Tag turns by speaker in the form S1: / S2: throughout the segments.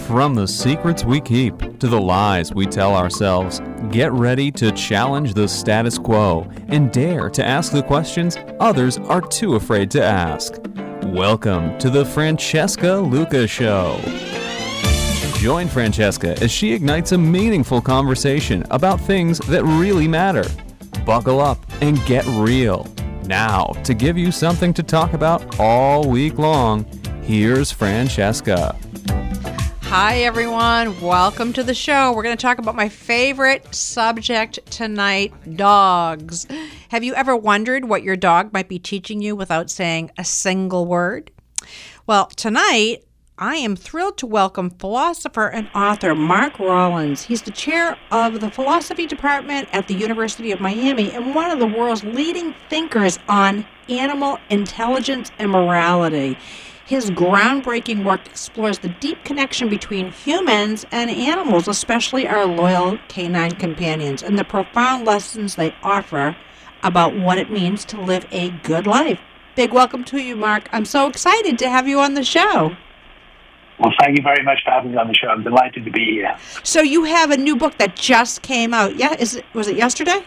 S1: From the secrets we keep to the lies we tell ourselves, get ready to challenge the status quo and dare to ask the questions others are too afraid to ask. Welcome to the Francesca Luca Show. Join Francesca as she ignites a meaningful conversation about things that really matter. Buckle up and get real. Now, to give you something to talk about all week long, here's Francesca.
S2: Hi, everyone. Welcome to the show. We're going to talk about my favorite subject tonight, dogs. Have you ever wondered what your dog might be teaching you without saying a single word? Well, tonight, I am thrilled to welcome philosopher and author Mark Rollins. He's the chair of the philosophy department at the University of Miami and one of the world's leading thinkers on animal intelligence and morality. His groundbreaking work explores the deep connection between humans and animals, especially our loyal canine companions, and the profound lessons they offer about what it means to live a good life. Big welcome to you, Mark. I'm so excited to have you on the show.
S3: Well, thank you very much for having me on the show. I'm delighted to be here.
S2: So you have a new book that just came out. Yeah, was it yesterday?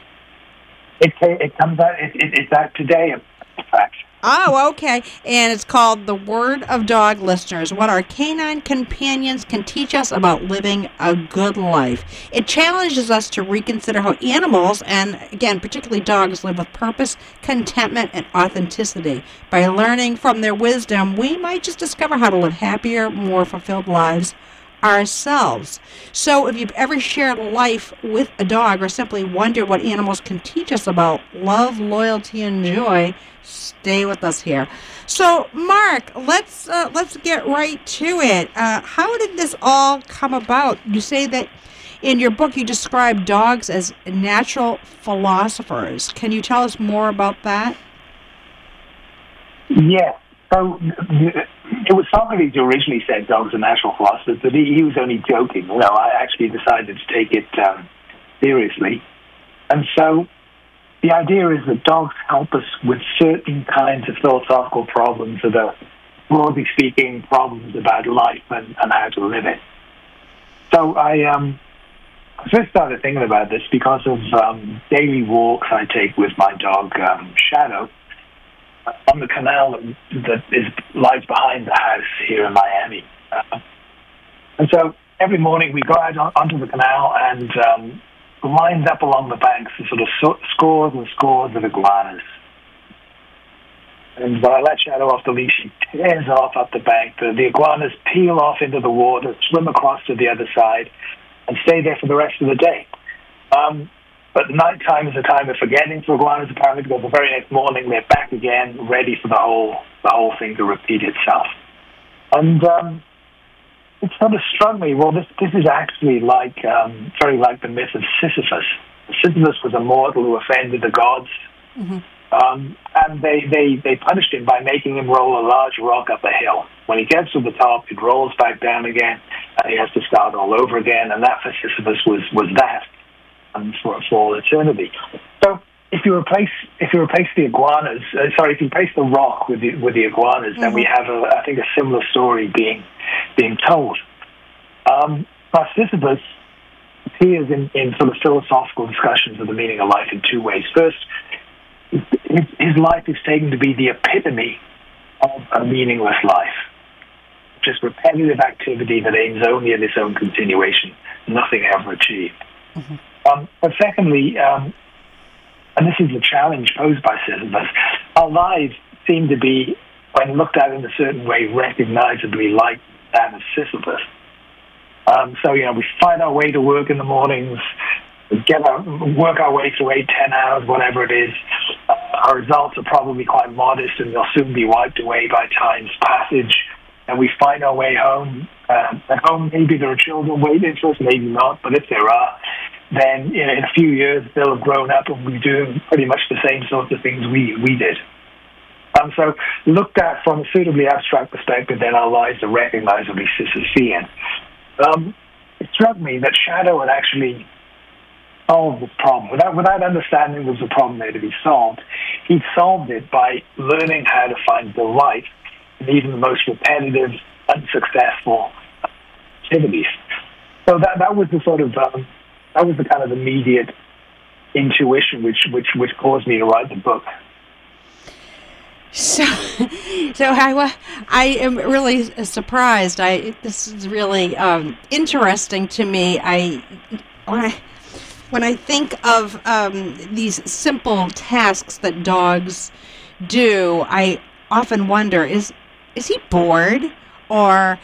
S3: It comes out. It's out today, in fact.
S2: Oh, okay. And it's called The Word of Dog Listeners, What Our Canine Companions Can Teach Us About Living a Good Life. It challenges us to reconsider how animals, and again, particularly dogs, live with purpose, contentment, and authenticity. By learning from their wisdom, we might just discover how to live happier, more fulfilled lives ourselves. So if you've ever shared life with a dog or simply wondered what animals can teach us about love, loyalty, and joy, stay with us here. So, Mark, let's get right to it. How did this all come about? You say that in your book you describe dogs as natural philosophers. Can you tell us more about that?
S3: Yes. So it was Socrates who originally said dogs are natural philosophers, but he was only joking. I actually decided to take it seriously. And so the idea is that dogs help us with certain kinds of philosophical problems that are, broadly speaking, problems about life and how to live it. So I first started thinking about this because of daily walks I take with my dog, Shadow, on the canal that lies behind the house here in Miami. And so every morning we go out onto the canal and lines up along the banks are sort of scores and scores of iguanas. And when I let Shadow off the leash, she tears off up the bank. The iguanas peel off into the water, swim across to the other side, and stay there for the rest of the day. But nighttime is a time of forgetting for iguanas, apparently, because the very next morning they're back again, ready for the whole thing to repeat itself. And it sort of struck me, well, this is actually very like the myth of Sisyphus. Sisyphus was a mortal who offended the gods, mm-hmm. And they punished him by making him roll a large rock up a hill. When he gets to the top, it rolls back down again, and he has to start all over again, and that for Sisyphus was that. For all eternity. So if you replace the iguanas, if you replace the rock with the iguanas, mm-hmm. then we have I think a similar story being told. Sisyphus appears in sort of philosophical discussions of the meaning of life in two ways. First, his life is taken to be the epitome of a meaningless life, just repetitive activity that aims only at its own continuation, nothing ever achieved. Mm-hmm. But secondly, and this is the challenge posed by Sisyphus, our lives seem to be, when looked at in a certain way, recognizably like that of Sisyphus. So we find our way to work in the mornings, work our way through 8-10 hours, whatever it is. Our results are probably quite modest, and they'll soon be wiped away by time's passage. And we find our way home. At home, maybe there are children waiting for us, maybe not, but if there are, then in a few years they'll have grown up and be doing pretty much the same sorts of things we did. So looked at from a suitably abstract perspective, then our lives are recognizably Sisyphean. It struck me that Shadow had actually solved this problem. Without understanding there was a problem there to be solved, he'd solved it by learning how to find delight in even the most repetitive, unsuccessful, activities. So that was the sort of that was the kind of immediate intuition which caused me to write the book.
S2: So I am really surprised. This is really interesting to me. When I think of these simple tasks that dogs do, I often wonder: is he bored, or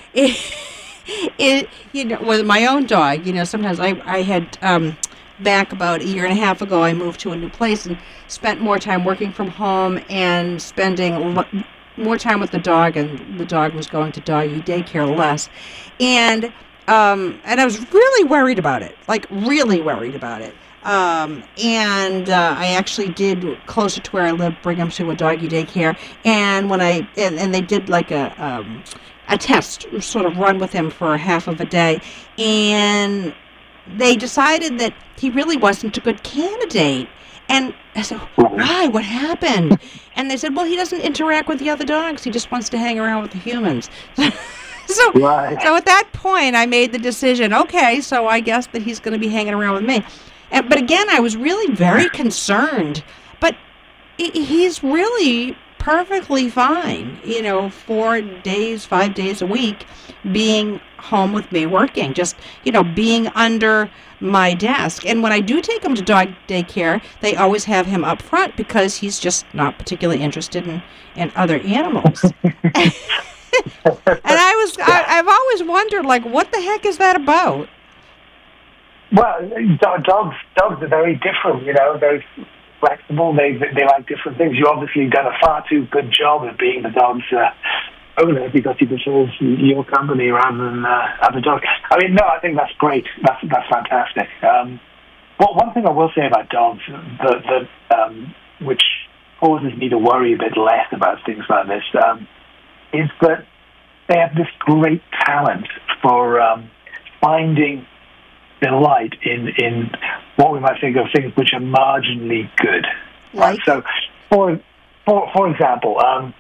S2: with my own dog? Sometimes I had. Back about a year and a half ago, I moved to a new place and spent more time working from home and spending more time with the dog, and the dog was going to doggy daycare less. And I was really worried about it, and I actually did, closer to where I live, bring him to a doggy daycare. And when and they did like a test, sort of run with him for half of a day, and they decided that he really wasn't a good candidate. And I said, why? What happened? And they said, well, he doesn't interact with the other dogs. He just wants to hang around with the humans. So at that point, I made the decision, okay, so I guess that he's going to be hanging around with me. But again, I was really very concerned. But he's really perfectly fine, 4 days, 5 days a week, being home with me working, just, being under my desk. And when I do take him to dog daycare, they always have him up front because he's just not particularly interested in other animals. And I've always wondered, what the heck is that about?
S3: Well, dogs are very different, very flexible. They like different things. You obviously done a far too good job of being the dog's owner because he prefers your company rather than other dogs. I mean, no, I think that's great. That's fantastic. Well, one thing I will say about dogs that which causes me to worry a bit less about things like this is that they have this great talent for finding delight in what we might think of things which are marginally good.
S2: Right.
S3: So, for example,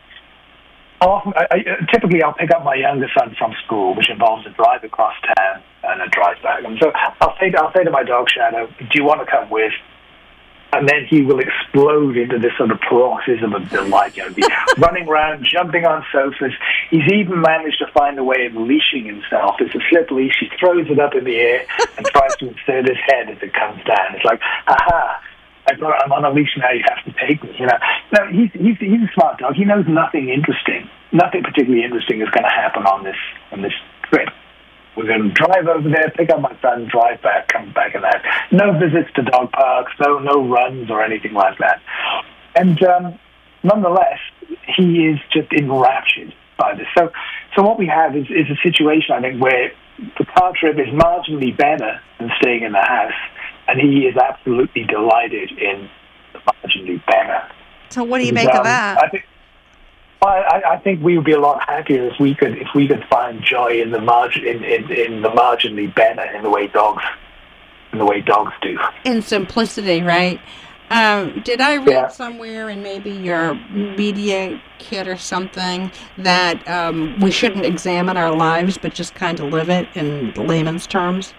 S3: typically I'll pick up my younger son from school, which involves a drive across town and a drive back. And so I'll say to my dog Shadow, "Do you want to come with?" And then he will explode into this sort of paroxysm of delight, be running around, jumping on sofas. He's even managed to find a way of leashing himself. It's a slip leash. He throws it up in the air and tries to insert his head as it comes down. It's like, aha, I'm on a leash now, you have to take me. No, he's a smart dog. He knows nothing interesting. Nothing particularly interesting is going to happen on this trip. We're going to drive over there, pick up my son, drive back, come back and that. No visits to dog parks, no runs or anything like that. And nonetheless, he is just enraptured by this. So what we have is a situation, I think, where the car trip is marginally better than staying in the house, and he is absolutely delighted in the marginally better.
S2: So what do you make of that?
S3: I think we would be a lot happier if we could find joy in the marginally better, in the way dogs do.
S2: In simplicity, right? Did I read somewhere in maybe your media kit or something that we shouldn't examine our lives but just kind of live it in layman's terms?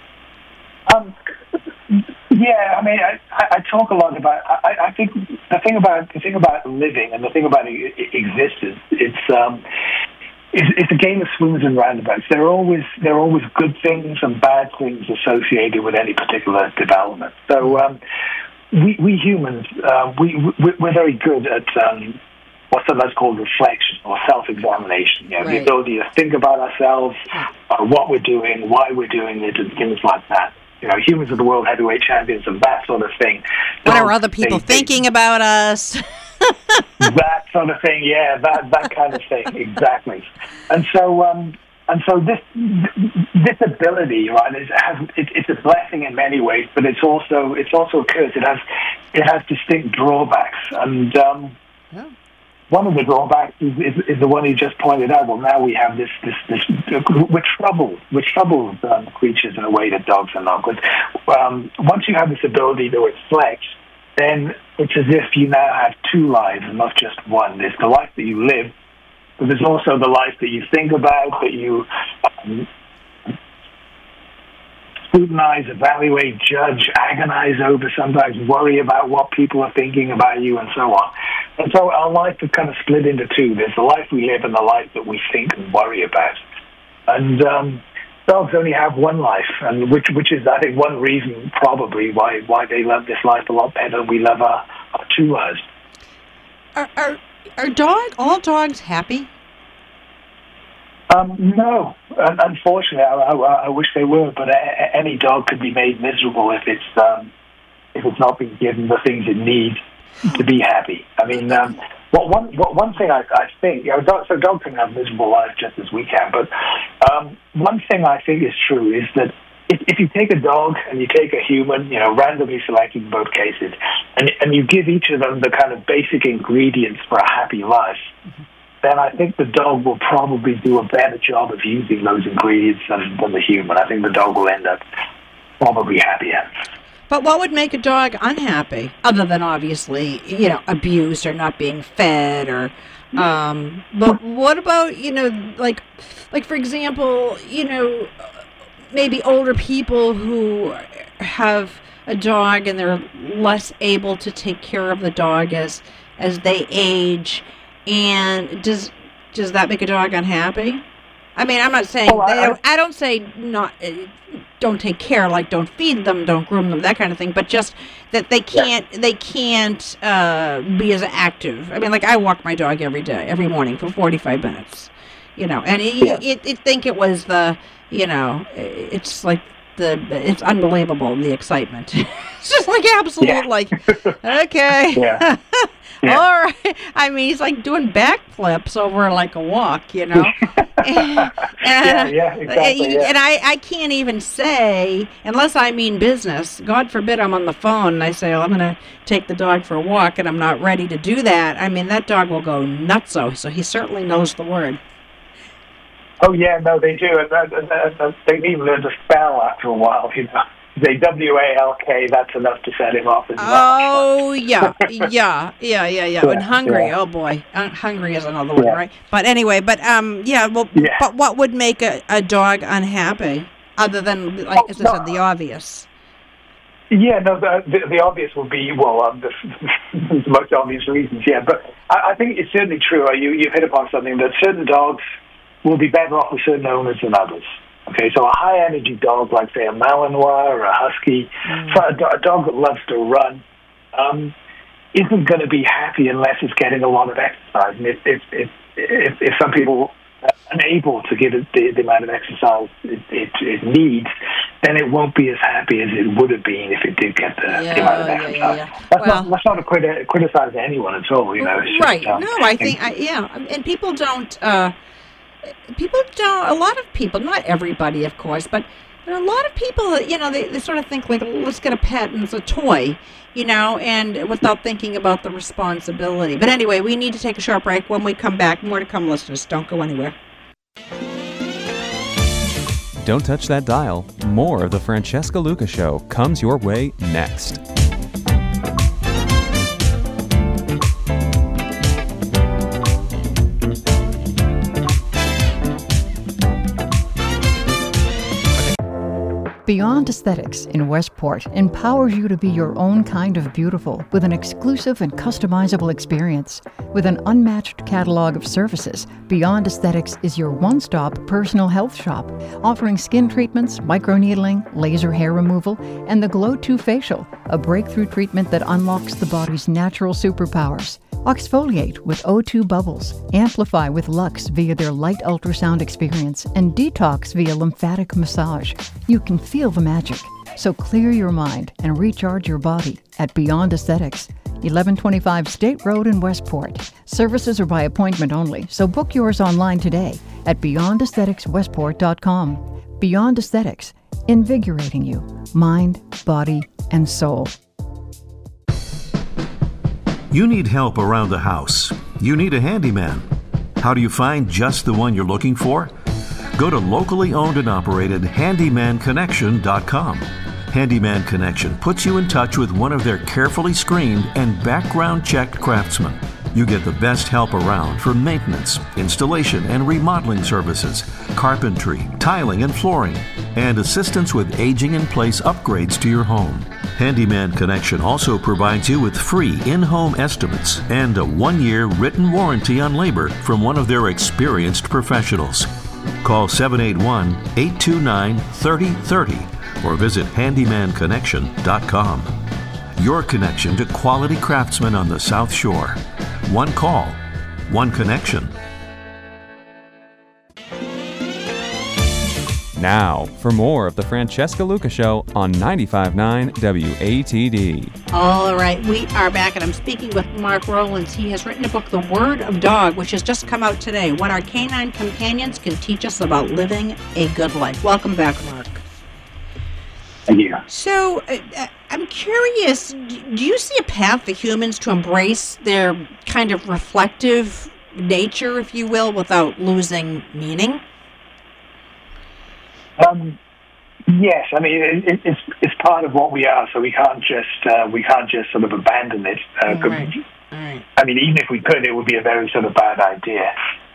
S3: Yeah, I mean, I talk a lot about. I think the thing about living and the thing about existence, it's a game of swings and roundabouts. There are always good things and bad things associated with any particular development. So we humans, we're very good at what's sometimes called reflection or self-examination.
S2: Right.
S3: The ability to think about ourselves, what we're doing, why we're doing it, and things like that. Humans are the world heavyweight champions and that sort of thing.
S2: What are other people thinking about us?
S3: That sort of thing, yeah, that kind of thing, exactly. And so this ability, right, it's a blessing in many ways, but it's also a curse. It has distinct drawbacks, and one of the drawbacks is the one you just pointed out. Well, now we have this we're troubled creatures in a way that dogs are not. But once you have this ability to reflect, then it's as if you now have two lives and not just one. There's the life that you live, but there's also the life that you think about, that you scrutinize, evaluate, judge, agonize over, sometimes worry about what people are thinking about you, and so on. And so our life is kind of split into two. There's the life we live and the life that we think and worry about. And dogs only have one life, and which is, I think, one reason probably why they love this life a lot better than we love our true lives.
S2: Are all dogs happy?
S3: No, unfortunately, I wish they were. But any dog could be made miserable if it's not being given the things it needs to be happy. I mean, one thing I think, so dogs can have miserable lives just as we can. But one thing I think is true is that if you take a dog and you take a human, randomly selected in both cases, and you give each of them the kind of basic ingredients for a happy life, then I think the dog will probably do a better job of using those ingredients than the human. I think the dog will end up probably happier.
S2: But what would make a dog unhappy, other than obviously, abused or not being fed, or? But what about like for example, maybe older people who have a dog and they're less able to take care of the dog as they age. And does that make a dog unhappy? I mean, I'm not saying I don't say not. Don't take care, like don't feed them, don't groom them, that kind of thing. But just that they can't be as active. I mean, like I walk my dog every morning for 45 minutes. And you'd think it was it's like it's unbelievable, the excitement. It's just like absolute, like okay. Yeah. Yeah. All right. I mean, he's like doing backflips over like a walk, and
S3: exactly.
S2: And I can't even say, unless I mean business, God forbid I'm on the phone and I say, I'm going to take the dog for a walk and I'm not ready to do that. I mean, that dog will go nutso. So he certainly knows the word.
S3: Oh, yeah, no, they do. And they even learn to spell after a while, They WALK, that's enough to set him off as well.
S2: Oh, yeah. And hungry, oh boy. Hungry is another one, right? But anyway, but what would make a dog unhappy, other than, like as I said, the obvious?
S3: Yeah, no, the obvious would be, the most obvious reasons, yeah. But I think it's certainly true. You've hit upon something, that certain dogs will be better off with certain owners than others. Okay, so a high-energy dog like, say, a Malinois or a Husky, a dog that loves to run, isn't going to be happy unless it's getting a lot of exercise. And if some people are unable to give it the amount of exercise it needs, then it won't be as happy as it would have been if it did get the amount of exercise. Yeah. That's not to criticize anyone at all,
S2: Right. I think, and people don't... a lot of people, not everybody, of course, but there are a lot of people that, they sort of think like, let's get a pet and it's a toy, and without thinking about the responsibility. But anyway, we need to take a short break. When we come back, more to come, listeners. Don't go anywhere.
S1: Don't touch that dial. More of the Francesca Luca Show comes your way next.
S4: Beyond Aesthetics in Westport empowers you to be your own kind of beautiful with an exclusive and customizable experience. With an unmatched catalog of services, Beyond Aesthetics is your one-stop personal health shop, offering skin treatments, microneedling, laser hair removal, and the Glow 2 Facial, a breakthrough treatment that unlocks the body's natural superpowers. Exfoliate with O2 Bubbles, amplify with Lux via their light ultrasound experience, and detox via lymphatic massage. You can feel the magic. So clear your mind and recharge your body at Beyond Aesthetics, 1125 State Road in Westport. Services are by appointment only, so book yours online today at beyondaestheticswestport.com. Beyond Aesthetics, invigorating you, mind, body, and soul.
S5: You need help around the house. You need a handyman. How do you find just the one you're looking for? Go to locally owned and operated handymanconnection.com. Handyman Connection puts you in touch with one of their carefully screened and background checked craftsmen. You get the best help around for maintenance, installation and remodeling services, carpentry, tiling and flooring, and assistance with aging-in-place upgrades to your home. Handyman Connection also provides you with free in-home estimates and a 1-year written warranty on labor from one of their experienced professionals. Call 781-829-3030 or visit handymanconnection.com. Your connection to quality craftsmen on the South Shore. One call, one connection.
S1: Now, for more of the Francesca Luca Show on 95.9 WATD.
S2: All right, we are back, and I'm speaking with Mark Rowlands. He has written a book, The Word of Dog, which has just come out today. What our canine companions can teach us about living a good life. Welcome back, Mark.
S3: Thank you.
S2: So, I'm curious, do you see a path for humans to embrace their kind of reflective nature, if you will, without losing meaning?
S3: Yes, I mean it's part of what we are, so we can't just sort of abandon it.
S2: All right.
S3: I mean, even if we could, it would be a very sort of bad idea.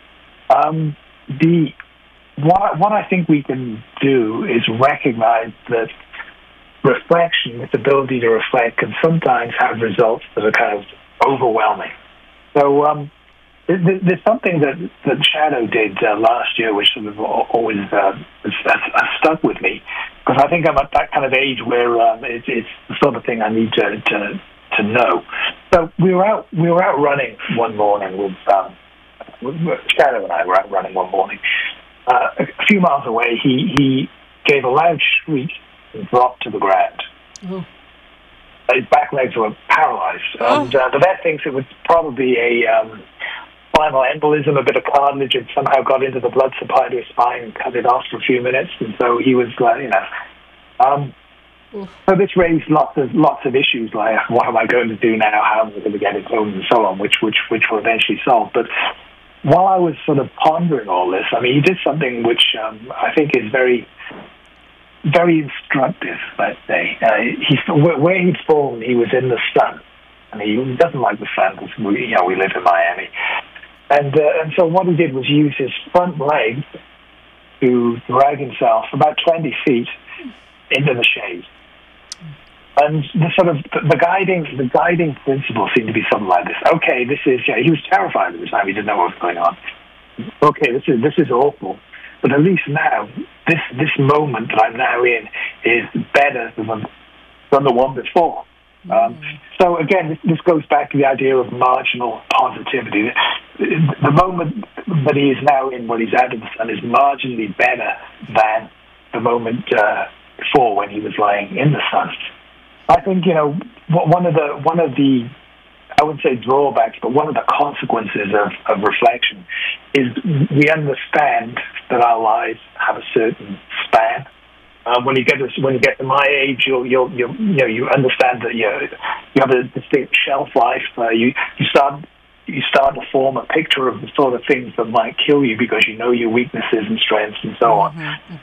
S3: What I think we can do is recognize that reflection, its ability to reflect, can sometimes have results that are kind of overwhelming. So there's something that Shadow did last year, which sort of always has stuck with me, because I think I'm at that kind of age where it's the sort of thing I need to know. So we were out running one morning with Shadow and I were out running one morning. A few miles away, he gave a loud shriek and dropped to the ground.
S2: Oh.
S3: His back legs were paralyzed, and the vet thinks it was probably a spinal embolism, a bit of cartilage had somehow got into the blood supply to his spine and cut it off for a few minutes, and so he was, so this raised lots of issues, like what am I going to do now, how am I going to get it home, and so on, which were eventually solved. But while I was sort of pondering all this, I mean, he did something which I think is very, very instructive, let's say. Where he'd fallen, he was in the sun, and he doesn't like the sun because we live in Miami. And so what he did was use his front leg to drag himself about 20 feet into the shade. And the guiding principle seemed to be something like this. Okay, this is he was terrified at the time. He didn't know what was going on. Okay, this is awful. But at least now, this moment that I'm now in is better than the one before. So again, this goes back to the idea of marginal positivity. The moment that he is now in, when he's out of the sun, is marginally better than the moment before when he was lying in the sun. I think one of the I wouldn't say drawbacks, but one of the consequences of reflection is we understand that our lives have a certain span. When you get to my age, you understand that you have a distinct shelf life. You start to form a picture of the sort of things that might kill you because you know your weaknesses and strengths and so on.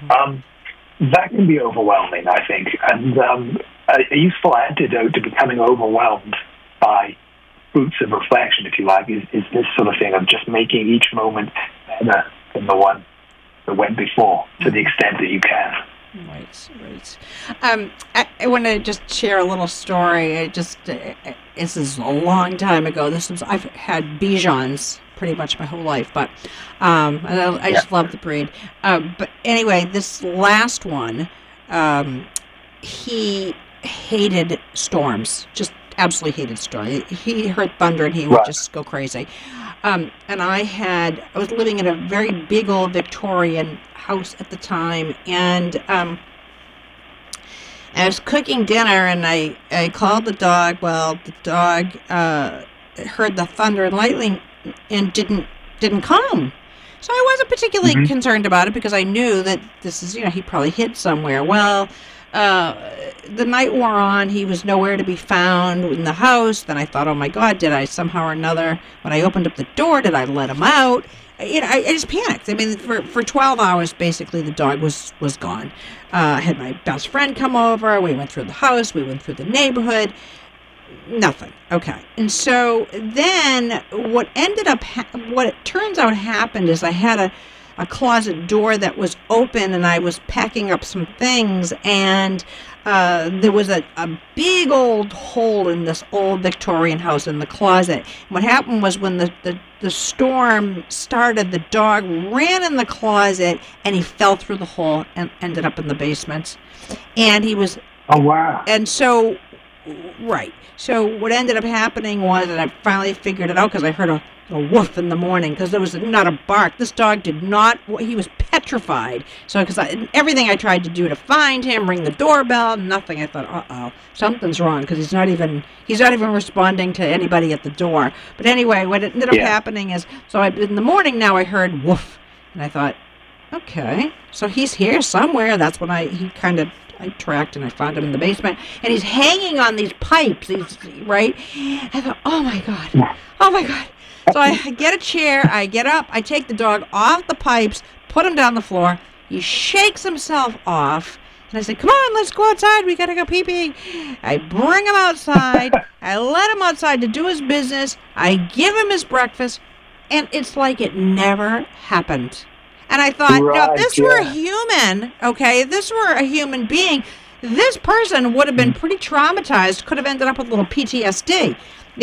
S3: That can be overwhelming, I think, and a useful antidote to becoming overwhelmed by fruits of reflection, if you like, is this sort of thing of just making each moment better than the one that went before, to the extent that you can.
S2: Right. I want to just share a little story. This is a long time ago. I've had Bichons pretty much my whole life, but I just love the breed. But anyway, this last one, he hated storms, just absolutely hated storms. He heard thunder and he would just go crazy. And I was living in a very big old Victorian house at the time, and I was cooking dinner, and I called the dog. Well, the dog heard the thunder and lightning and didn't come. So I wasn't particularly concerned about it because I knew that this is, he probably hid somewhere. Well, the night wore on. He was nowhere to be found in the house. Then I thought, oh my God, did I somehow or another, when I opened up the door, did I let him out? I just panicked. I mean, for 12 hours, basically, the dog was gone. I had my best friend come over. We went through the house. We went through the neighborhood. Nothing. Okay. And so then what it turns out happened is I had a closet door that was open, and I was packing up some things, and there was a big old hole in this old Victorian house in the closet. What happened was when the storm started, the dog ran in the closet, and he fell through the hole and ended up in the basement. And he was...
S3: Oh, wow.
S2: And so... Right. So what ended up happening was, and I finally figured it out because I heard a woof in the morning, because there was not a bark. This dog did not, he was petrified. So because everything I tried to do to find him, ring the doorbell, nothing. I thought, uh-oh, something's wrong, because he's not even responding to anybody at the door. But anyway, what ended up happening is, in the morning now I heard woof, and I thought, okay, so he's here somewhere. That's when I tracked, and I found him in the basement, and he's hanging on these pipes. Right? I thought, oh my God. So I get a chair, I get up, I take the dog off the pipes, put him down the floor. He shakes himself off, and I say, come on, let's go outside. We got to go pee-pee. I bring him outside. I let him outside to do his business. I give him his breakfast, and it's like it never happened. And I thought, if this were a human, okay, if this were a human being, this person would have been pretty traumatized, could have ended up with a little PTSD,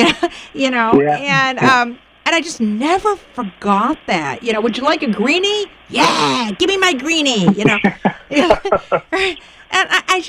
S2: and I just never forgot that. Would you like a greenie? Yeah, give me my greenie, And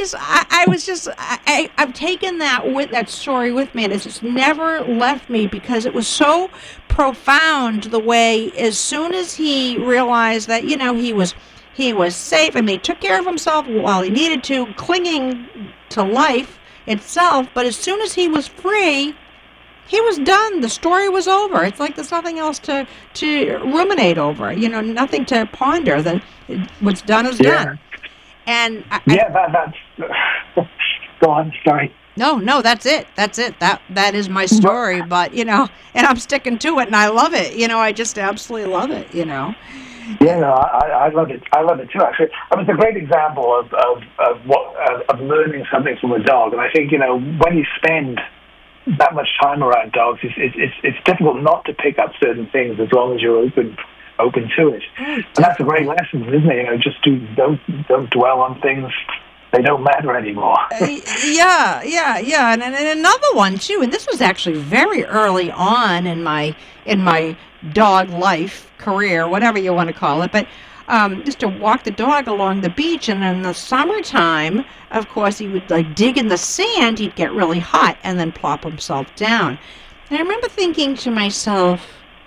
S2: I've taken that story with me, and it's just never left me, because it was so profound the way, as soon as he realized that, he was safe, and he took care of himself while he needed to, clinging to life itself, but as soon as he was free, he was done. The story was over. It's like there's nothing else to ruminate over, nothing to ponder. That what's done is done. And
S3: that's go on, sorry.
S2: No, that's it. That is my story. But and I'm sticking to it, and I love it. I just absolutely love it.
S3: Yeah, no, I love it. I love it too. Actually, it's a great example of learning something from a dog. And I think when you spend that much time around dogs, it's difficult not to pick up certain things as long as you're open to it. And that's a great lesson, isn't it? Just don't dwell on things. They don't matter anymore.
S2: Yeah. And another one too, and this was actually very early on in my dog life, career, whatever you want to call it, but just to walk the dog along the beach, and in the summertime, of course, he would dig in the sand. He'd get really hot and then plop himself down. And I remember thinking to myself,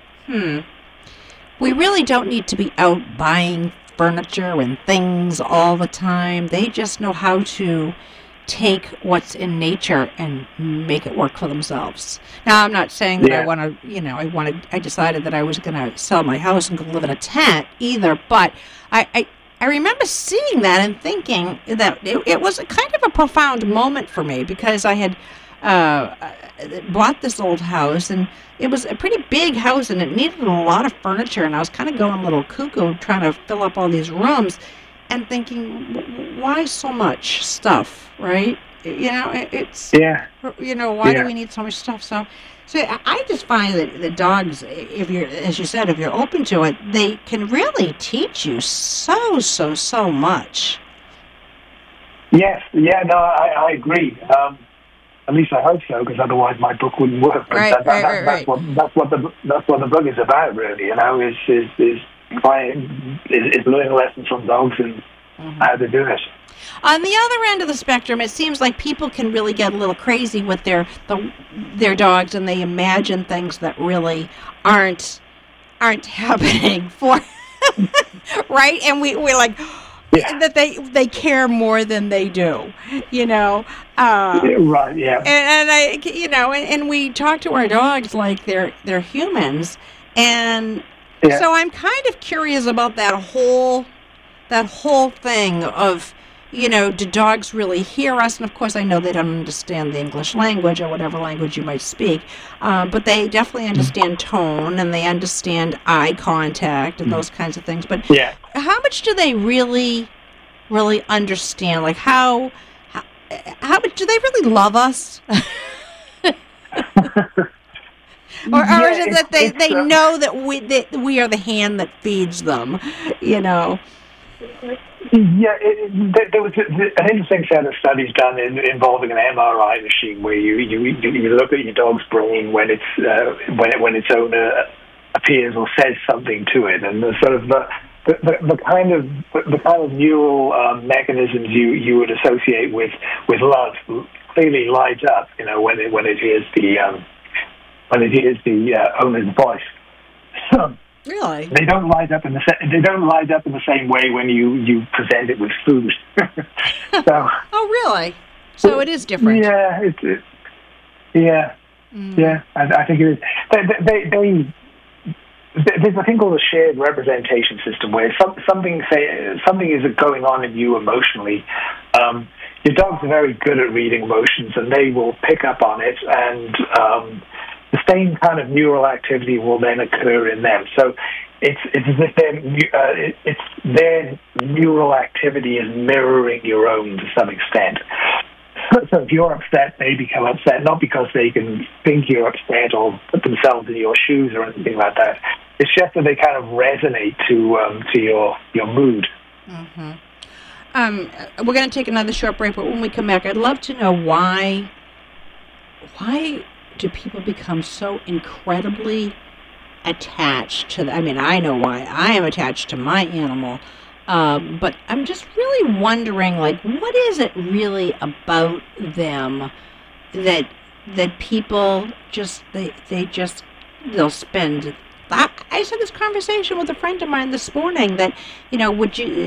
S2: we really don't need to be out buying furniture and things all the time. They just know how to take what's in nature and make it work for themselves. Now, I'm not saying that I decided that I was going to sell my house and go live in a tent either, but I remember seeing that and thinking that it was a kind of a profound moment for me, because I had bought this old house, and it was a pretty big house, and it needed a lot of furniture, and I was kind of going a little cuckoo trying to fill up all these rooms and thinking, why so much stuff, right? It's why do we need so much stuff? So I just find that the dogs, if you're open to it, they can really teach you so much.
S3: Yes, I agree. At least I hope so, because otherwise my book wouldn't work. But
S2: right.
S3: That's what the book is about, really. Is learning lessons from dogs and how to do it.
S2: On the other end of the spectrum, it seems like people can really get a little crazy with their dogs, and they imagine things that really aren't happening for right. And we're like, that they care more than they do,
S3: right, yeah.
S2: And I, and we talk to our dogs like they're humans, and so I'm kind of curious about that whole thing of, do dogs really hear us? And of course, I know they don't understand the English language or whatever language you might speak, but they definitely understand tone, and they understand eye contact and those kinds of things. But how much do they really understand? Like how much do they really love us? Or is it that they know that we are the hand that feeds them, you know?
S3: Yeah, there was an interesting set of studies done involving an MRI machine where you look at your dog's brain when its owner appears or says something to it, and the sort of the kind of neural mechanisms you would associate with love clearly light up, you know, when it hears the owner's voice.
S2: Really?
S3: They don't light up in the same way when you present it with food. So.
S2: Oh, really? So it is different.
S3: Yeah, yeah. I think it is. There's a thing called a shared representation system where something is going on in you emotionally. Your dogs are very good at reading emotions, and they will pick up on it, and the same kind of neural activity will then occur in them. So it's as if their neural activity is mirroring your own to some extent. So if you're upset, they become upset, not because they can think you're upset or put themselves in your shoes or anything like that. It's just that they kind of resonate to your mood.
S2: Mm-hmm. We're going to take another short break, but when we come back, I'd love to know why do people become so incredibly attached to I mean, I know why I am attached to my animal, but I'm just really wondering, like, what is it really about them that people just they'll spend. I just had this conversation with a friend of mine this morning that, you know,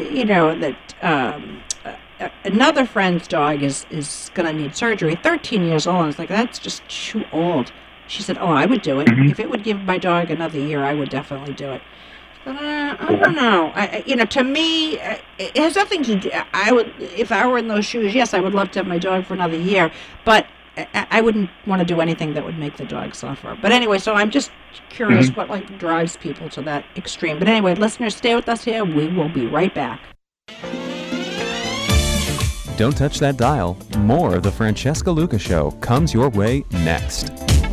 S2: another friend's dog is going to need surgery, 13 years old. And it's like, that's just too old. She said, I would do it. Mm-hmm. If it would give my dog another year, I would definitely do it. I don't know. To me, it has nothing to do. If I were in those shoes, yes, I would love to have my dog for another year, but I wouldn't want to do anything that would make the dog suffer. But anyway, so I'm just curious what drives people to that extreme. But anyway, listeners, stay with us here. We will be right back.
S1: Don't touch that dial. More of the Francesca Luca Show comes your way next.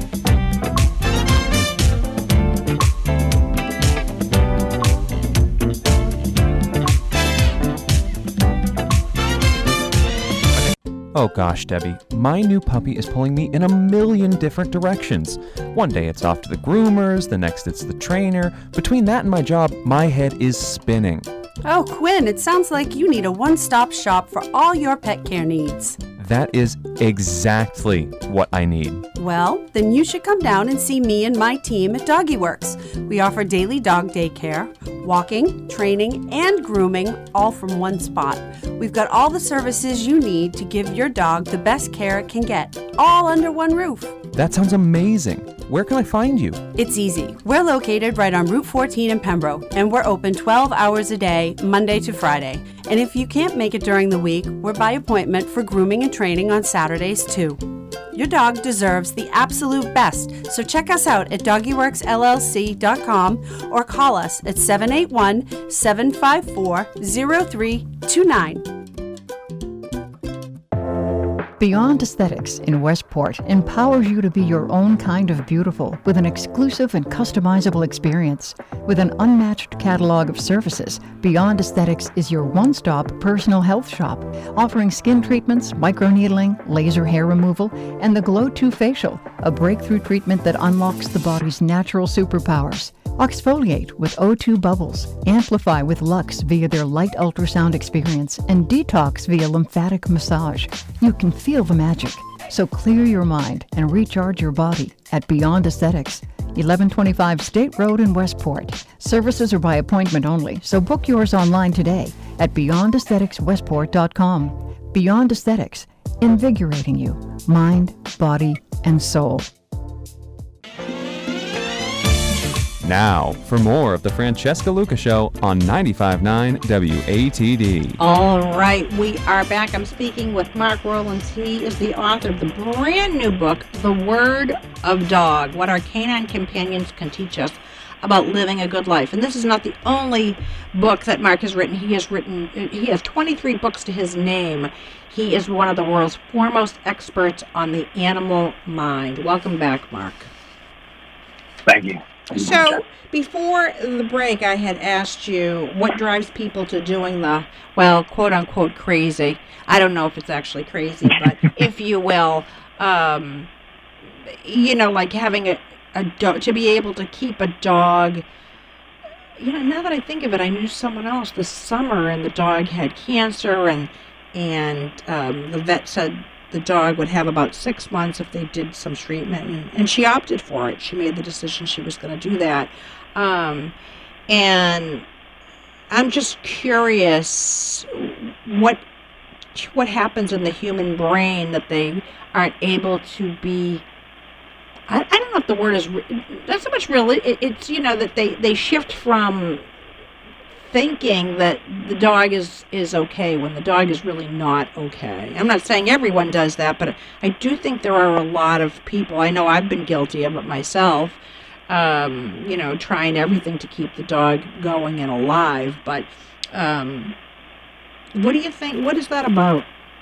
S1: Oh gosh, Debbie, my new puppy is pulling me in a million different directions. One day it's off to the groomers, the next it's the trainer. Between that and my job, my head is spinning.
S6: Oh, Quinn, it sounds like you need a one-stop shop for all your pet care needs.
S1: That is exactly what I need.
S6: Well, then you should come down and see me and my team at Doggy Works. We offer daily dog daycare, walking, training, and grooming, all from one spot. We've got all the services you need to give your dog the best care it can get, all under one roof.
S1: That sounds amazing. Where can I find you?
S6: It's easy. We're located right on Route 14 in Pembroke, and we're open 12 hours a day, Monday to Friday. And if you can't make it during the week, we're by appointment for grooming and training on Saturdays, too. Your dog deserves the absolute best, so check us out at doggyworksllc.com or call us at 781-754-0329.
S4: Beyond Aesthetics in Westport empowers you to be your own kind of beautiful with an exclusive and customizable experience. With an unmatched catalog of services, Beyond Aesthetics is your one-stop personal health shop, offering skin treatments, microneedling, laser hair removal, and the Glow 2 Facial, a breakthrough treatment that unlocks the body's natural superpowers. Exfoliate with O2 Bubbles, amplify with Lux via their light ultrasound experience, and detox via lymphatic massage. You can feel the magic. So clear your mind and recharge your body at Beyond Aesthetics, 1125 State Road in Westport. Services are by appointment only, so book yours online today at beyondaestheticswestport.com. Beyond Aesthetics, invigorating you, mind, body, and soul.
S1: Now, for more of the Francesca Luca Show on 95.9 WATD.
S2: All right, we are back. I'm speaking with Mark Rowlands. He is the author of the brand new book, The Word of Dog, What Our Canine Companions Can Teach Us about living a good life. And this is not the only book that Mark has written. He has 23 books to his name. He is one of the world's foremost experts on the animal mind. Welcome back, Mark.
S3: Thank you.
S2: So, before the break, I had asked you what drives people to doing the, well, quote-unquote crazy. I don't know if it's actually crazy, but if you will, like having a dog, to be able to keep a dog. Now that I think of it, I knew someone else this summer, and the dog had cancer, and the vet said the dog would have about 6 months if they did some treatment, and she opted for it. She made the decision she was going to do that. And I'm just curious what happens in the human brain that they aren't able to be, I don't know if the word is, not so much really, it's, that they shift from thinking that the dog is okay when the dog is really not okay. I'm not saying everyone does that, but I do think there are a lot of people, I know I've been guilty of it myself, trying everything to keep the dog going and alive. But what do you think? What is that about?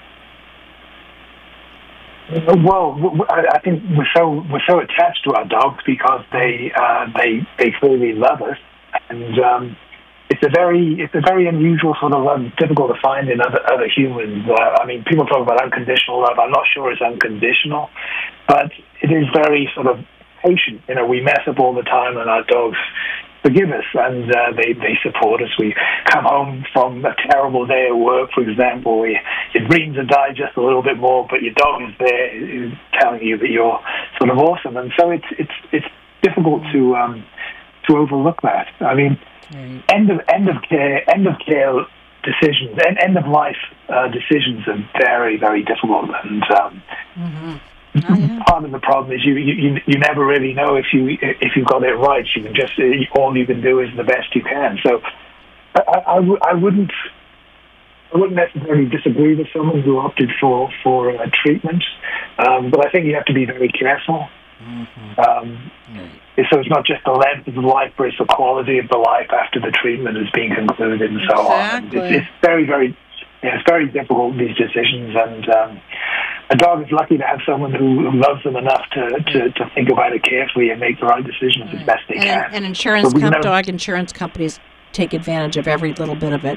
S3: Well, I think we're so attached to our dogs because they clearly love us, and it's a very unusual sort of difficult to find in other humans. People talk about unconditional love. I'm not sure it's unconditional, but it is very sort of patient. We mess up all the time, and our dogs forgive us, and they support us. We come home from a terrible day at work, for example. Your dreams have died just a little bit more, but your dog is there telling you that you're sort of awesome. And so it's difficult to overlook that. End of care decisions, end of life decisions are very, very difficult, and part of the problem is you never really know if you got it right. You can just all you can do is the best you can. So I wouldn't necessarily disagree with someone who opted for treatment, but I think you have to be very careful. So it's not just the length of the life, but it's the quality of the life after the treatment has been concluded, and so on. It's very, very, it's very difficult, these decisions, and a dog is lucky to have someone who loves them enough to think about it carefully and make the right decisions as best they can.
S2: And dog insurance companies take advantage of every little bit of it.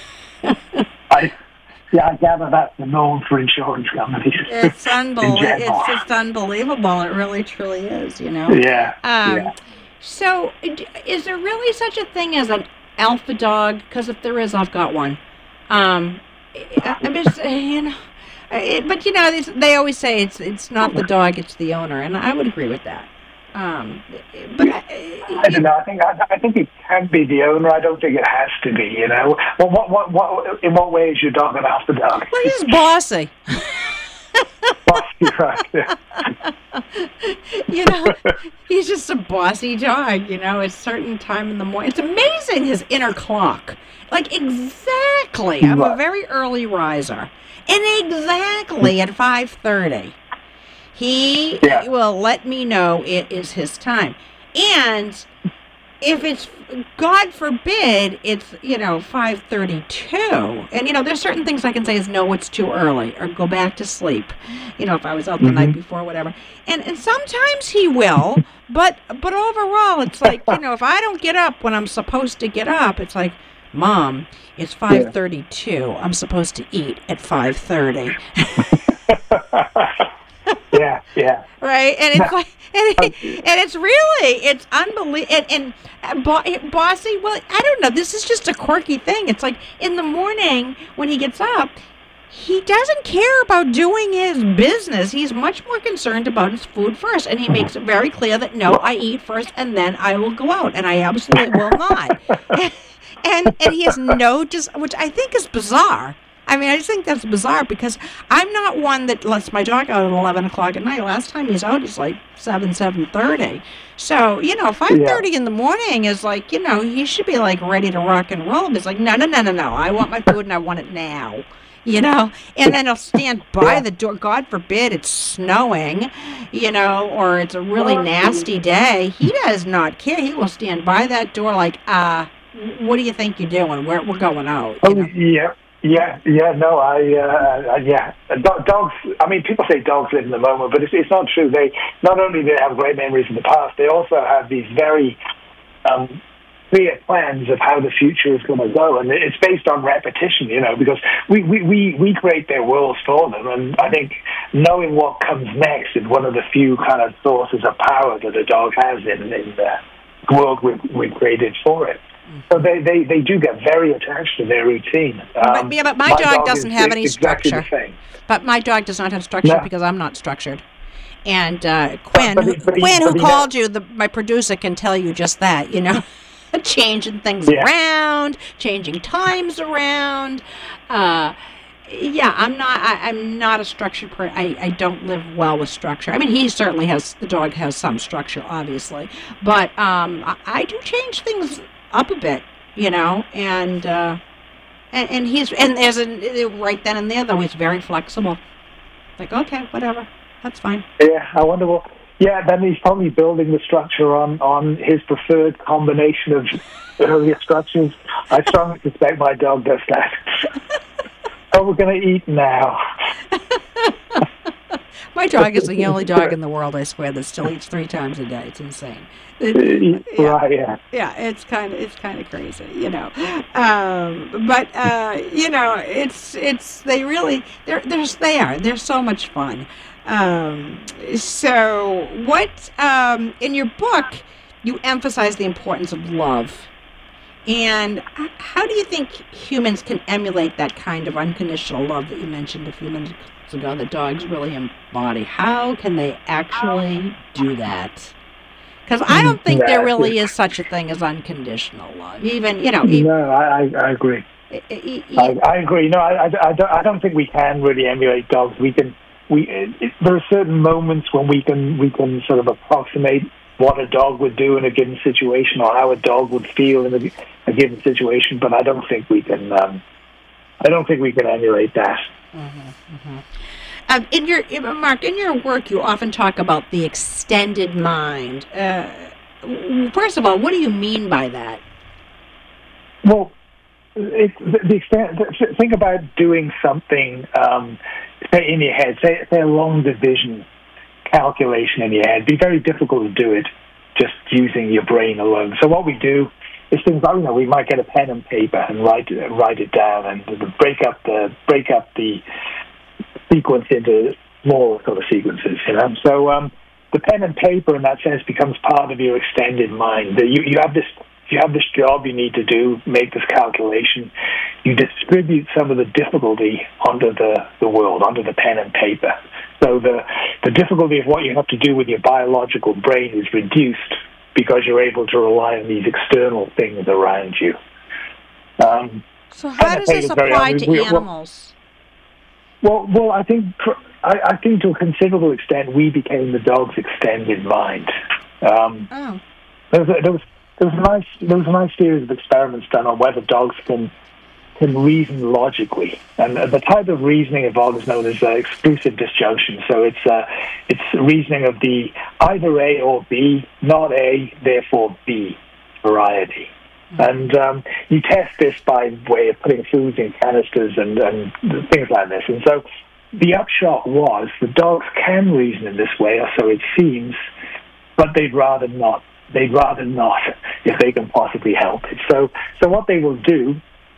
S3: I gather that's the norm for insurance companies.
S2: It's unbelievable. It's just unbelievable. It really, truly is,
S3: Yeah.
S2: So, is there really such a thing as an alpha dog? Because if there is, I've got one. I'm just, but they always say it's not the dog, it's the owner, and I would agree with that. But
S3: I don't know. I think it can be the owner. I don't think it has to be. Well, what in what way is your dog an alpha dog?
S2: Well, he's bossy.
S3: Bossy, right?
S2: He's just a bossy dog. At certain time in the morning, it's amazing his inner clock. Like exactly, I'm a very early riser, and exactly at 5:30. He will let me know it is his time. And if it's, God forbid, it's, 5:32. And, there's certain things I can say is, no, it's too early, or go back to sleep, if I was out the night before, whatever. And sometimes he will, but overall, it's like, if I don't get up when I'm supposed to get up, it's like, Mom, it's 5:32. I'm supposed to eat at 5:30.
S3: Yeah.
S2: Right, and it's like, and it's unbelievable, and bossy. Well, I don't know. This is just a quirky thing. It's like in the morning when he gets up, he doesn't care about doing his business. He's much more concerned about his food first, and he makes it very clear that no, I eat first, and then I will go out, and I absolutely will not. And he has which I think is bizarre. I mean, I just think that's bizarre because I'm not one that lets my dog out at 11 o'clock at night. Last time he's out, it's like 7:30. So, 5:30 in the morning is like, he should be like ready to rock and roll. It's like, no. I want my food and I want it now. And then he'll stand by the door. God forbid it's snowing, or it's a really nasty day. He does not care. He will stand by that door like, what do you think you're doing? We're going out.
S3: Yeah. Dogs, I mean, people say dogs live in the moment, but it's not true. They not only do they have great memories of the past, they also have these very clear plans of how the future is going to go, and it's based on repetition, because we create their worlds for them, and I think knowing what comes next is one of the few kind of sources of power that a dog has in the world we've created for it. So they do get very attached to their routine.
S2: But my dog doesn't have any
S3: exactly
S2: structure. But my dog does not have structure because I'm not structured. And Quinn, who called you, my producer, can tell you just that, changing things around, changing times around. I'm not a structured person. I don't live well with structure. I mean, the dog has some structure, obviously. But I do change things up a bit, and there's right then and there, though, he's very flexible. Like, okay, whatever, that's fine.
S3: Yeah, I wonder what. Yeah, then he's probably building the structure on his preferred combination of earlier structures. I strongly suspect my dog does that. Oh, we're going to eat now.
S2: My dog is the only dog in the world, I swear, that still eats 3 times a day. It's insane.
S3: Right, yeah.
S2: Yeah, it's kind of crazy, it's they really they're so much fun. So what in your book you emphasize the importance of love, and how do you think humans can emulate that kind of unconditional love that you mentioned a few minutes ago that dogs really embody? How can they actually do that? Because I don't think there really is such a thing as unconditional love. No,
S3: I agree. I agree. No, I don't think we can really emulate dogs. There are certain moments when we can sort of approximate what a dog would do in a given situation or how a dog would feel in a given situation, but I don't think we can. I don't think we can emulate that.
S2: Mark, in your work, you often talk about the extended mind. First of all, what do you mean by that?
S3: Well, think about doing something, say in your head, say a long division calculation in your head. It'd be very difficult to do it just using your brain alone. So what we do is things like, we might get a pen and paper and write it down and break up the sequence into smaller sort of sequences, So the pen and paper, in that sense, becomes part of your extended mind. You have this job you need to do, make this calculation. You distribute some of the difficulty onto the world, onto the pen and paper. So the difficulty of what you have to do with your biological brain is reduced because you're able to rely on these external things around you.
S2: So how does this apply to animals?
S3: Well, I think to a considerable extent we became the dog's extended mind. There was a nice series of experiments done on whether dogs can reason logically, and the type of reasoning involved is known as exclusive disjunction. So it's reasoning of the either A or B, not A, therefore B variety. And you test this by way of putting foods in canisters and things like this. And so the upshot was the dogs can reason in this way, or so it seems, but they'd rather not. They'd rather not if they can possibly help it. So what they will do,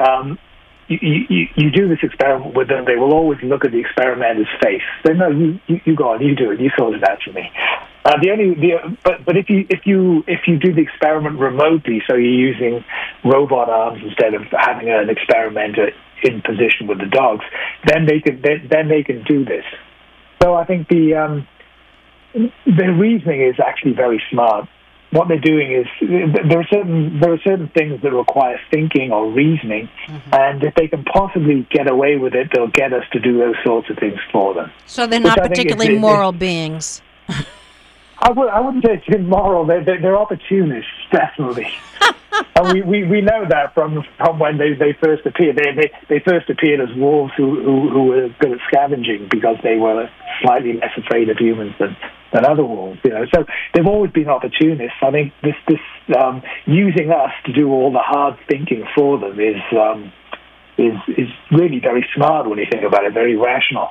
S3: you do this experiment with them. They will always look at the experimenter's face. They know you go on, you do it. You sort it out for me. But if you do the experiment remotely, so you're using robot arms instead of having an experimenter in position with the dogs, then they can do this. So I think the reasoning is actually very smart. what they're doing is there are certain things that require thinking or reasoning, and if they can possibly get away with it, they'll get us to do those sorts of things for them.
S2: So they're not particularly moral beings.
S3: I wouldn't say it's immoral. They're opportunists, definitely. And we know that from when they first appeared. They first appeared as wolves who were good at scavenging because they were slightly less afraid of humans than other wolves. So they've always been opportunists. I think this using us to do all the hard thinking for them is really very smart when you think about it. Very rational.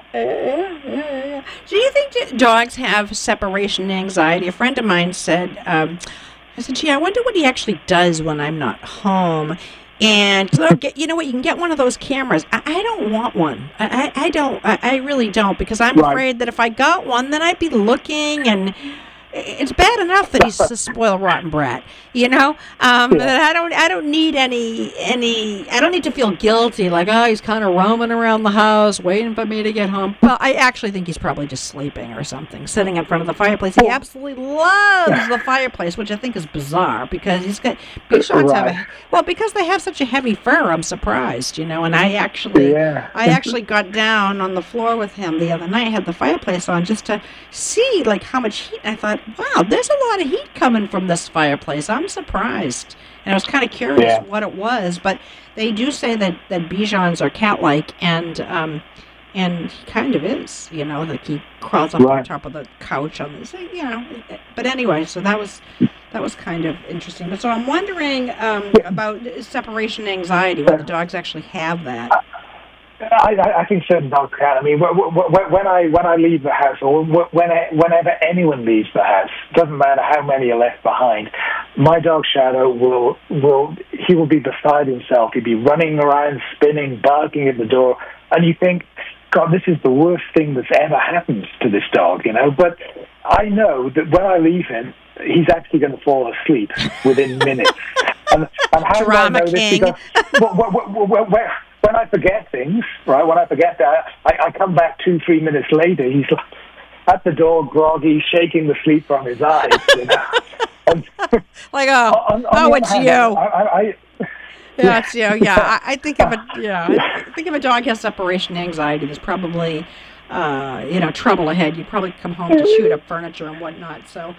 S2: Do you think dogs have separation anxiety? A friend of mine said, I said, gee, I wonder what he actually does when I'm not home. And you know what? You can get one of those cameras. I don't want one. I don't. I really don't, because I'm afraid that if I got one, then I'd be looking, and it's bad enough that he's a spoiled, rotten brat. That I don't need any. I don't need to feel guilty, like, oh, he's kind of roaming around the house waiting for me to get home. Well, I actually think he's probably just sleeping or something, sitting in front of the fireplace. He absolutely loves the fireplace, which I think is bizarre, because he's got because they have such a heavy fur. I'm surprised, and I actually got down on the floor with him the other night. I had the fireplace on just to see how much heat. I thought, wow, there's a lot of heat coming from this fireplace. I'm surprised. And I was kind of curious what it was, but they do say that Bichons are cat-like, and he kind of is, like he crawls up on top of the couch on this, But anyway, so that was kind of interesting. But so I'm wondering about separation anxiety, whether dogs actually have that.
S3: I think certain dogs can. I mean, when I leave the house, or whenever anyone leaves the house, doesn't matter how many are left behind, my dog Shadow will be beside himself. He'll be running around, spinning, barking at the door, and you think, God, this is the worst thing that's ever happened to this dog, But I know that when I leave him, he's actually going to fall asleep within minutes. And how
S2: Drama
S3: do I know
S2: king.
S3: this? Because when I forget things, right? When I forget that, I come back 2-3 minutes later. He's at the door, groggy, shaking the sleep from his eyes. And,
S2: it's
S3: hand,
S2: you. It's you. Yeah, I think if a dog has separation anxiety, there's probably trouble ahead. You'd probably come home to shoot up furniture and whatnot. So.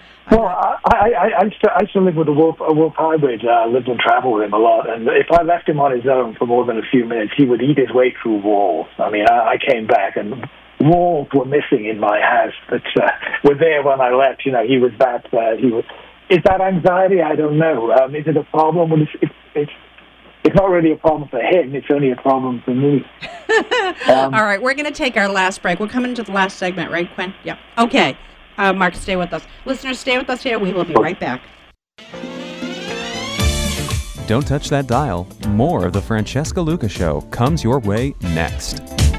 S3: I used to live with a wolf hybrid. Lived and traveled with him a lot, and if I left him on his own for more than a few minutes, he would eat his way through walls. I mean, I came back and walls were missing in my house that were there when I left. He was that. Is that anxiety? I don't know. Is it a problem? Well, it's not really a problem for him. It's only a problem for me.
S2: All right, we're going to take our last break. We're coming to the last segment, right, Quinn? Yeah. Okay. Mark, stay with us. Listeners, stay with us here. We will be right back.
S1: Don't touch that dial. More of the Francesca Luca Show comes your way next.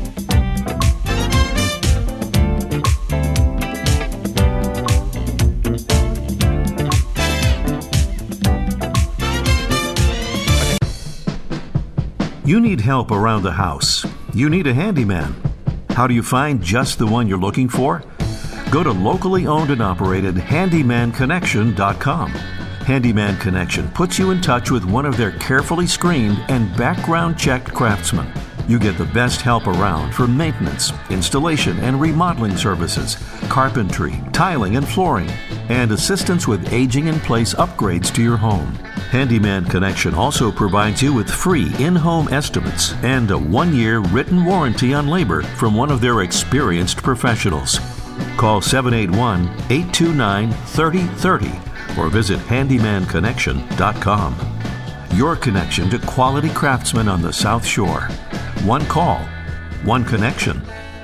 S5: You need help around the house. You need a handyman. How do you find just the one you're looking for? Go to locally owned and operated HandymanConnection.com. Handyman Connection puts you in touch with one of their carefully screened and background-checked craftsmen. You get the best help around for maintenance, installation and remodeling services, carpentry, tiling and flooring, and assistance with aging-in-place upgrades to your home. Handyman Connection also provides you with free in-home estimates and a 1-year written warranty on labor from one of their experienced professionals. Call 781-829-3030 or visit handymanconnection.com. Your connection to quality craftsmen on the South Shore. One call, one connection.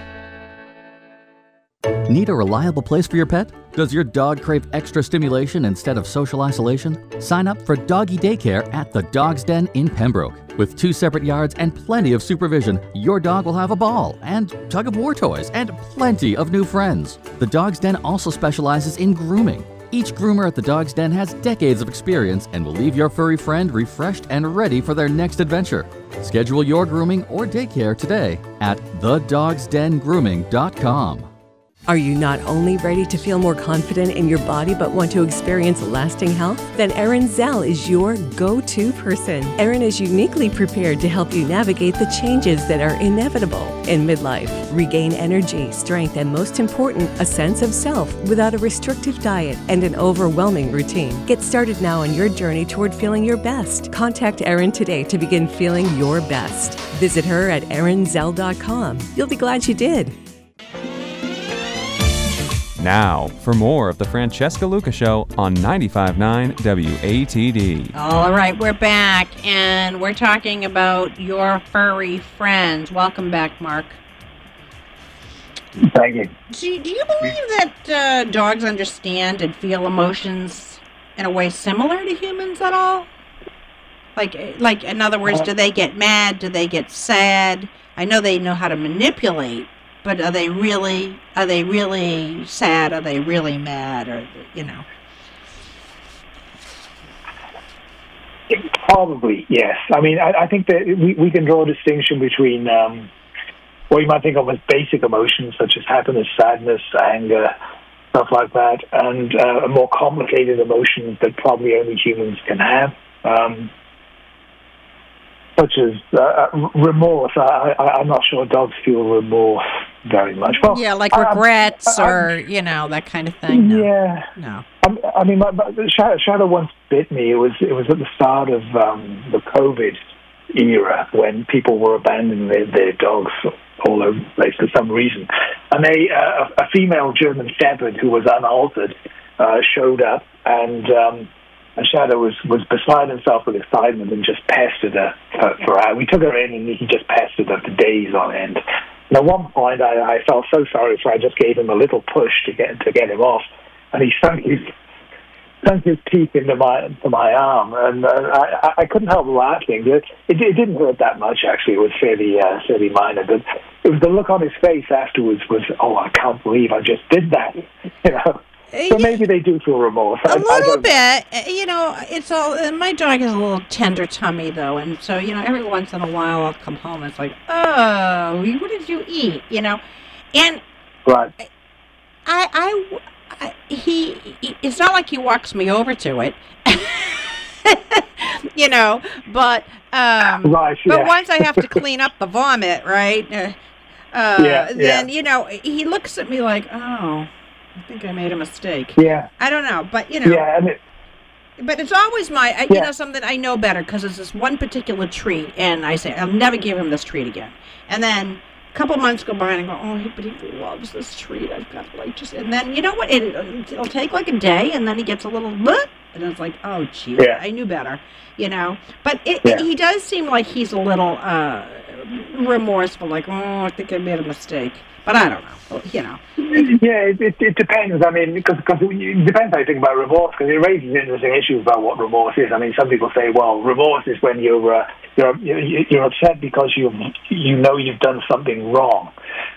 S7: Need a reliable place for your pet? Does your dog crave extra stimulation instead of social isolation? Sign up for doggy daycare at the Dog's Den in Pembroke. With 2 separate yards and plenty of supervision, your dog will have a ball and tug-of-war toys and plenty of new friends. The Dog's Den also specializes in grooming. Each groomer at the Dog's Den has decades of experience and will leave your furry friend refreshed and ready for their next adventure. Schedule your grooming or daycare today at thedogsdengrooming.com.
S8: Are you not only ready to feel more confident in your body but want to experience lasting health? Then Erin Zell is your go-to person. Erin is uniquely prepared to help you navigate the changes that are inevitable in midlife. Regain energy, strength, and most important, a sense of self without a restrictive diet and an overwhelming routine. Get started now on your journey toward feeling your best. Contact Erin today to begin feeling your best. Visit her at erinzell.com. You'll be glad you did.
S1: Now, for more of the Francesca Luca Show on 95.9 WATD.
S2: All right, we're back, and we're talking about your furry friends. Welcome back, Mark.
S3: Thank you.
S2: Do you believe that dogs understand and feel emotions in a way similar to humans at all? Like, in other words, do they get mad? Do they get sad? I know they know how to manipulate. But are they really sad? Are they really mad? Or, you know?
S3: Probably, yes. I mean, I think that we can draw a distinction between what you might think of as basic emotions, such as happiness, sadness, anger, stuff like that, and more complicated emotions that probably only humans can have. Such as remorse. I'm not sure dogs feel remorse very much. Well,
S2: yeah, like regrets or, you know, that kind of thing. No.
S3: Yeah.
S2: No.
S3: I mean, Shadow once bit me. It was at the start of the COVID era when people were abandoning their dogs all over the place for some reason. And a female German Shepherd who was unaltered showed up, and Shadow was beside himself with excitement and just pestered her for hours. We took her in, and he just pestered her for days on end. And at one point, I felt so sorry for her, I just gave him a little push to get him off, and he sunk his teeth into my arm, and I couldn't help laughing. It didn't hurt that much, actually. It was fairly minor, but it was the look on his face afterwards was, oh, I can't believe I just did that, you know. So maybe they do feel remorse.
S2: A little bit. You know, it's all. My dog has a little tender tummy, though, and so, you know, every once in a while I'll come home and it's like, oh, what did you eat? You know, and
S3: right.
S2: He it's not like he walks me over to it, you know, but
S3: right, yeah.
S2: But once I have to clean up the vomit, right? Then you know, he looks at me like, oh, I think I made a mistake.
S3: Yeah.
S2: I don't know, but, you know.
S3: Yeah,
S2: but it's always you know, something I know better because it's this one particular treat, and I say, I'll never give him this treat again. And then a couple months go by, and I go, oh, but he loves this treat. I've got to, like, just, and then, you know what, it'll take like a day, and then he gets a little, and it's like, oh, gee, I knew better, you know. But he does seem like he's a little remorseful, like, oh, I think I made a mistake. But I don't know, you know.
S3: Yeah, it depends. I mean, because it depends how you think about remorse, because it raises interesting issues about what remorse is. I mean, some people say, well, remorse is when you're upset because you know you've done something wrong.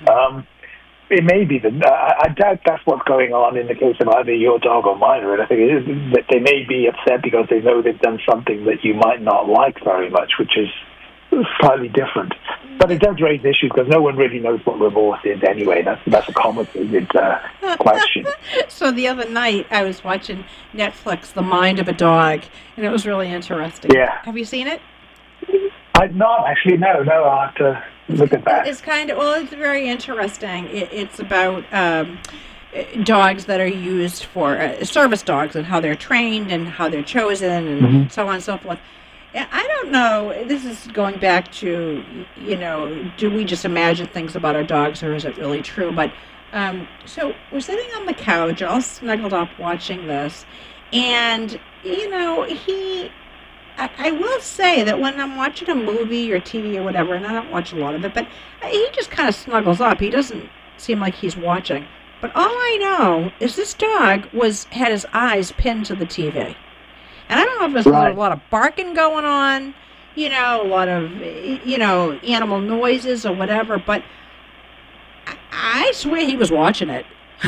S3: It may be that I doubt that's what's going on in the case of either your dog or mine, or I think it is that they may be upset because they know they've done something that you might not like very much, which is slightly different. But it does raise issues because no one really knows what remorse is anyway. That's a complicated question.
S2: So the other night I was watching Netflix, The Mind of a Dog, and it was really interesting.
S3: Yeah.
S2: Have you seen it?
S3: I've not actually. No. I'll have to look at that.
S2: It's it's very interesting. It's about dogs that are used for service dogs and how they're trained and how they're chosen and so on and so forth. I don't know, this is going back to, you know, do we just imagine things about our dogs or is it really true? But, so we're sitting on the couch, all snuggled up watching this, and, you know, I will say that when I'm watching a movie or TV or whatever, and I don't watch a lot of it, but he just kind of snuggles up. He doesn't seem like he's watching. But all I know is this dog had his eyes pinned to the TV. And I don't know if there's a lot of barking going on, you know, a lot of, you know, animal noises or whatever, but I swear he was watching it.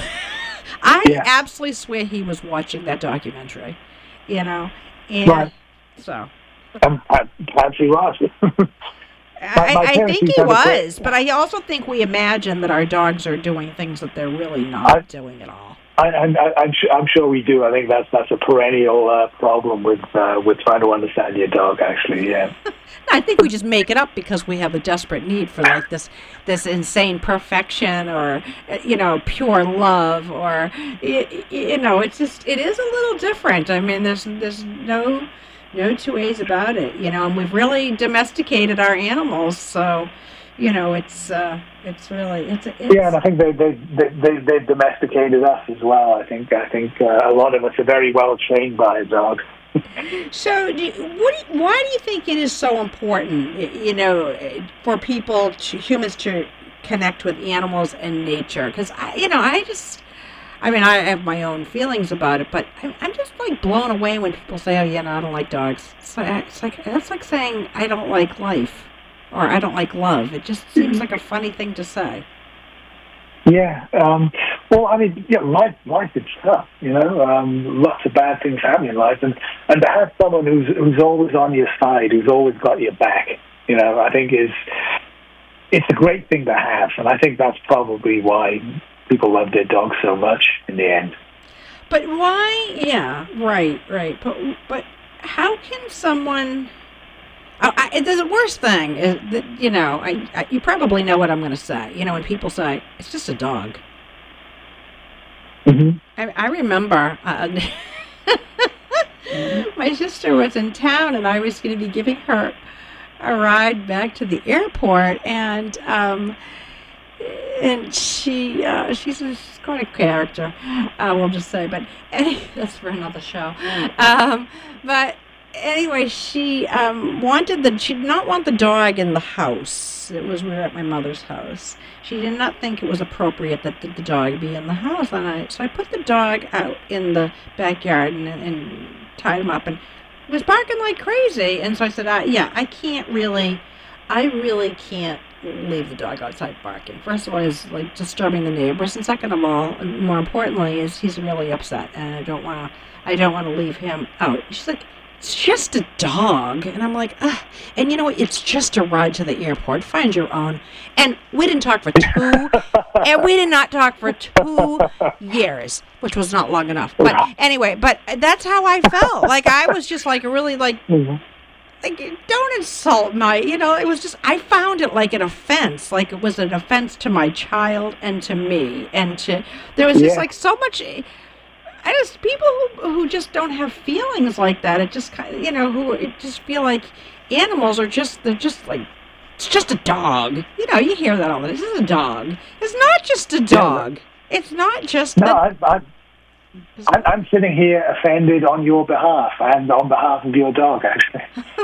S2: I absolutely swear he was watching that documentary, you know, and so.
S3: Perhaps he was.
S2: I think he was, but I also think we imagine that our dogs are doing things that they're really not doing at all.
S3: I'm sure we do. I think that's a perennial problem with trying to understand your dog. Actually, yeah.
S2: I think we just make it up because we have a desperate need for like this insane perfection, or pure love, or it is a little different. I mean, there's no two ways about it. And we've really domesticated our animals, so. It's really
S3: yeah, and I think they've domesticated us as well. I think a lot of us are very well trained by a dog.
S2: So, why do you think it is so important, for humans to connect with animals and nature? Because I have my own feelings about it, but I'm just like blown away when people say, "Oh, I don't like dogs." It's like saying I don't like life. Or I don't like love. It just seems like a funny thing to say.
S3: Yeah. Well, I mean, life is tough. Lots of bad things happen in life, and to have someone who's always on your side, who's always got your back, I think it's a great thing to have, and I think that's probably why people love their dogs so much in the end.
S2: But why? Yeah, right. But how can someone? The worst thing is that, you probably know what I'm going to say. When people say, it's just a dog.
S3: Mm-hmm.
S2: I remember my sister was in town, and I was going to be giving her a ride back to the airport, and she's quite a character, we'll just say, but that's for another show. But anyway, she did not want the dog in the house. We were at my mother's house. She did not think it was appropriate that the dog be in the house. So I put the dog out in the backyard and tied him up, and he was barking like crazy. And so I said, I really can't leave the dog outside barking. First of all, it's like disturbing the neighbors, and second of all, and more importantly, is he's really upset, and I don't want to leave him out. She's like, it's just a dog. And I'm like, and you know what? It's just a ride to the airport. Find your own. And we didn't talk for we did not talk for 2 years, which was not long enough. But anyway, that's how I felt. Like, I was just like, really like, like, don't insult my, it was just, I found it like an offense. Like, it was an offense to my child and to me. And there was just like so much. People who just don't have feelings like that, it just kind of, who just feel like animals they're just like, it's just a dog. You hear that all the time. This is a dog. It's not just a dog. It's not just.
S3: No, I'm sitting here offended on your behalf and on behalf of your dog, actually.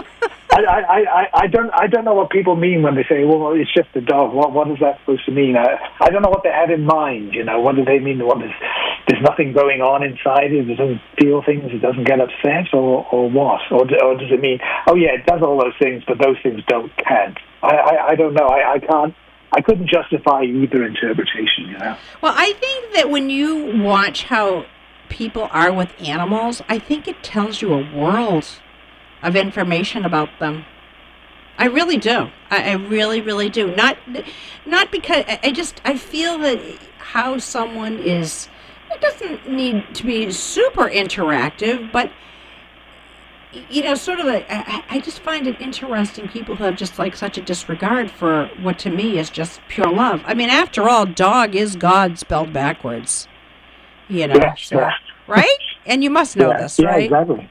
S3: I don't know what people mean when they say, well, it's just a dog. What is that supposed to mean? I don't know what they have in mind. What do they mean? There's nothing going on inside it. It doesn't feel things. It doesn't get upset, or what? Or does it mean, oh yeah, it does all those things, but those things can't. I don't know. I couldn't justify either interpretation.
S2: Well, I think that when you watch how people are with animals, I think it tells you a world of information about them. I really do. I really, really do. Not because I feel that how someone is, it doesn't need to be super interactive, but sort of I just find it interesting, people who have just like such a disregard for what to me is just pure love. I mean, after all, dog is God spelled backwards.
S3: Yes,
S2: right? And you must know this, right?
S3: Yeah, exactly.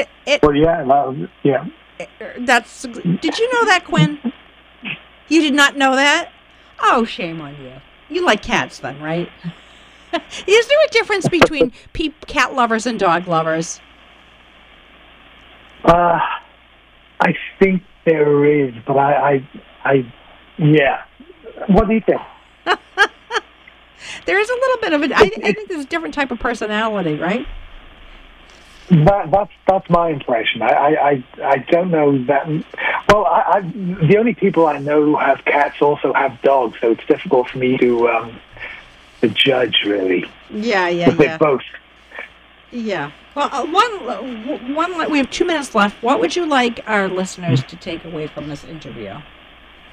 S2: Did you know that, Quinn? You did not know that? Oh, shame on you. You like cats then, right? Is there a difference between cat lovers and dog lovers?
S3: I think there is, but yeah. What do you think?
S2: There is a little bit of it. I think there's a different type of personality, right?
S3: That's my impression. I don't know that. Well, the only people I know who have cats also have dogs, so it's difficult for me to judge, really.
S2: Yeah.
S3: They're both.
S2: Yeah. Well, we have 2 minutes left. What would you like our listeners to take away from this interview?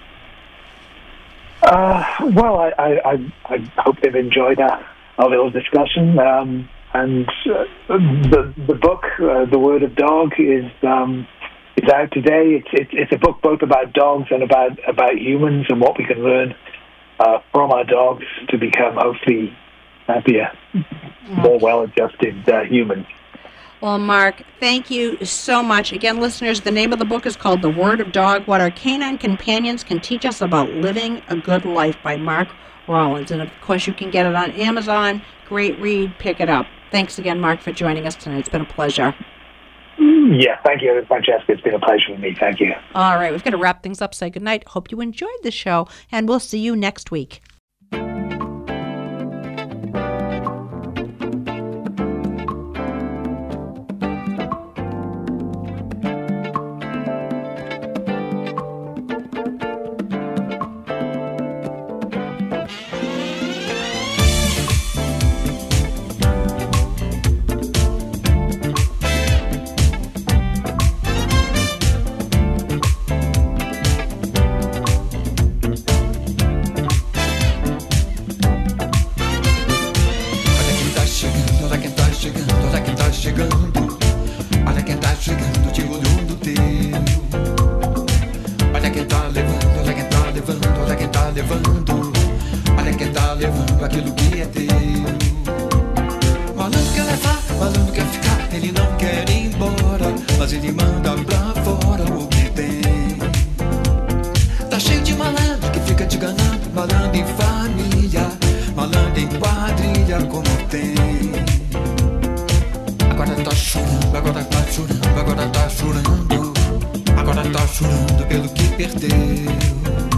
S3: Well, I hope they've enjoyed our little discussion. And the book, The Word of Dog, is out today. It's a book both about dogs and about humans and what we can learn from our dogs to become hopefully happier, more well-adjusted humans.
S2: Well, Mark, thank you so much. Again, listeners, the name of the book is called The Word of Dog, What Our Canine Companions Can Teach Us About Living a Good Life by Mark Rollins. And, of course, you can get it on Amazon. Great read. Pick it up. Thanks again, Mark, for joining us tonight. It's been a pleasure.
S3: Yeah, thank you, Francesca. It's been a pleasure with me. Thank you.
S2: All right, we've got to wrap things up. Say goodnight. Hope you enjoyed the show, and we'll see you next week.
S9: Aquilo que é teu. Malandro quer levar, malandro quer ficar. Ele não quer ir embora, mas ele manda pra fora o que tem. Tá cheio de malandro que fica te enganando. Malandro em família, malandro em quadrilha, como tem. Agora tá chorando, agora tá chorando, agora tá chorando. Agora tá chorando pelo que perdeu.